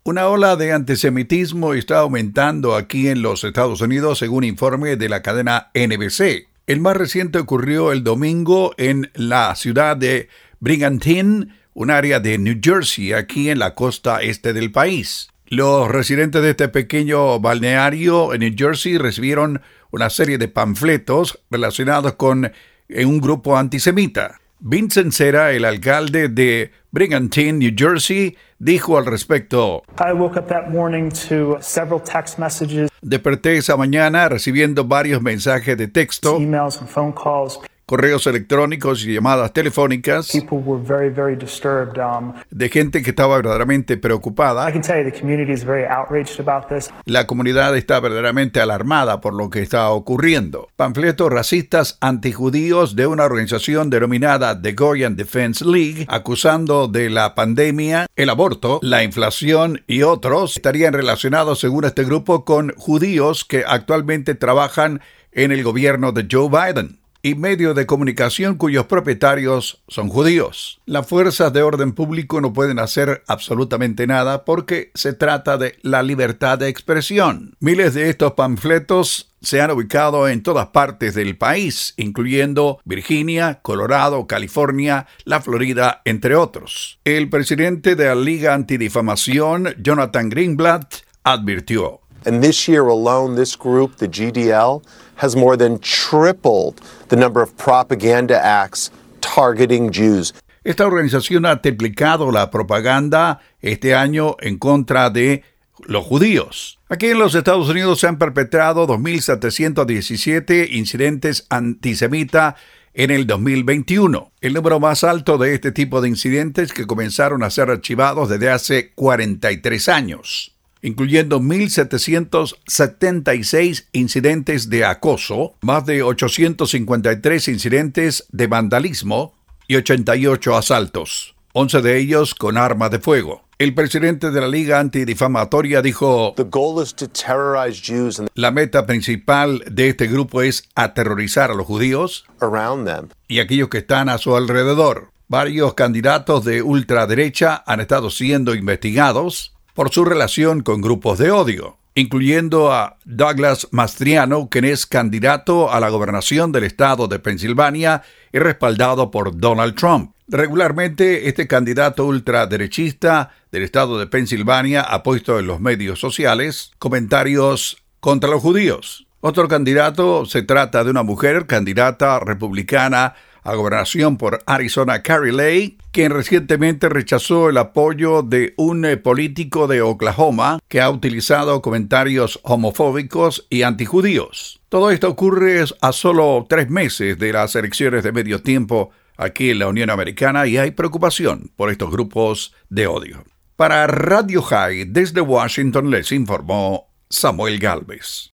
Una ola de antisemitismo está aumentando aquí en los Estados Unidos, según informe de la cadena NBC. El más reciente ocurrió el domingo en la ciudad de Brigantine, un área de New Jersey, aquí en la costa este del país. Los residentes de este pequeño balneario en New Jersey recibieron una serie de panfletos relacionados con un grupo antisemita. Vincent Cera, el alcalde de Brigantine, New Jersey, dijo al respecto: I woke up that morning to several text messages. Desperté esa mañana recibiendo varios mensajes de texto, Emails and phone calls. correos electrónicos y llamadas telefónicas People were very disturbed. de gente que estaba verdaderamente I preocupada. can tell you the community is very outraged about this. La comunidad está verdaderamente alarmada por lo que está ocurriendo. Panfletos racistas antijudíos de una organización denominada The Goyan Defense League, acusando de la pandemia, el aborto, la inflación y otros, estarían relacionados, según este grupo, con judíos que actualmente trabajan en el gobierno de Joe Biden y medios de comunicación cuyos propietarios son judíos. Las fuerzas de orden público no pueden hacer absolutamente nada porque se trata de la libertad de expresión. Miles de estos panfletos se han ubicado en todas partes del país, incluyendo Virginia, Colorado, California, la Florida, entre otros. El presidente de la Liga Antidifamación, Jonathan Greenblatt, advirtió: And this year alone, this group, the GDL, has more than tripled the number of propaganda acts targeting Jews. Esta organización ha triplicado la propaganda este año en contra de los judíos. Aquí en los Estados Unidos se han perpetrado 2.717 incidentes antisemitas en el 2021, el número más alto de este tipo de incidentes que comenzaron a ser archivados desde hace 43 años. Incluyendo 1.776 incidentes de acoso, más de 853 incidentes de vandalismo y 88 asaltos, 11 de ellos con armas de fuego. El presidente de la Liga Antidifamatoria dijo: The goal is to terrorize Jews and la meta principal de este grupo es aterrorizar a los judíos around them. y aquellos que están a su alrededor. Varios candidatos de ultraderecha han estado siendo investigados por su relación con grupos de odio, incluyendo a Douglas Mastriano, quien es candidato a la gobernación del estado de Pensilvania y respaldado por Donald Trump. Regularmente, este candidato ultraderechista del estado de Pensilvania ha puesto en los medios sociales comentarios contra los judíos. Otro candidato se trata de una mujer candidata republicana a gobernación por Arizona, Kari Lake, quien recientemente rechazó el apoyo de un político de Oklahoma que ha utilizado comentarios homofóbicos y antijudíos. Todo esto ocurre a solo 3 meses de las elecciones de medio tiempo aquí en la Unión Americana y hay preocupación por estos grupos de odio. Para Radio High, desde Washington les informó Samuel Gálvez.